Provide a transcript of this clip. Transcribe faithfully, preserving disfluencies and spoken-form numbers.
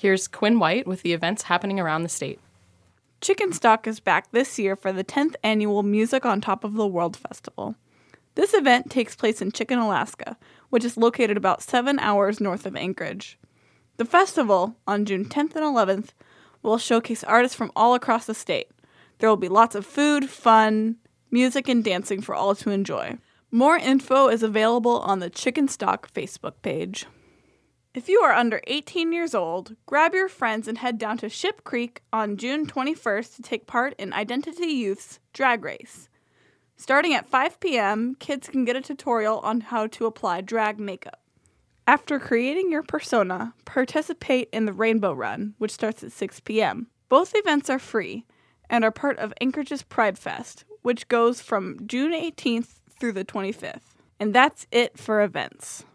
Here's Quinn White with the events happening around the state. Chicken Stock is back this year for the tenth annual Music on Top of the World Festival. This event takes place in Chicken, Alaska, which is located about seven hours north of Anchorage. The festival, on June tenth and eleventh, will showcase artists from all across the state. There will be lots of food, fun, music, and dancing for all to enjoy. More info is available on the Chicken Stock Facebook page. If you are under eighteen years old, grab your friends and head down to Ship Creek on June twenty-first to take part in Identity Youth's Drag Race. Starting at five p.m., kids can get a tutorial on how to apply drag makeup. After creating your persona, participate in the Rainbow Run, which starts at six p.m. Both events are free and are part of Anchorage's Pride Fest, which goes from June eighteenth through the twenty-fifth. And that's it for events.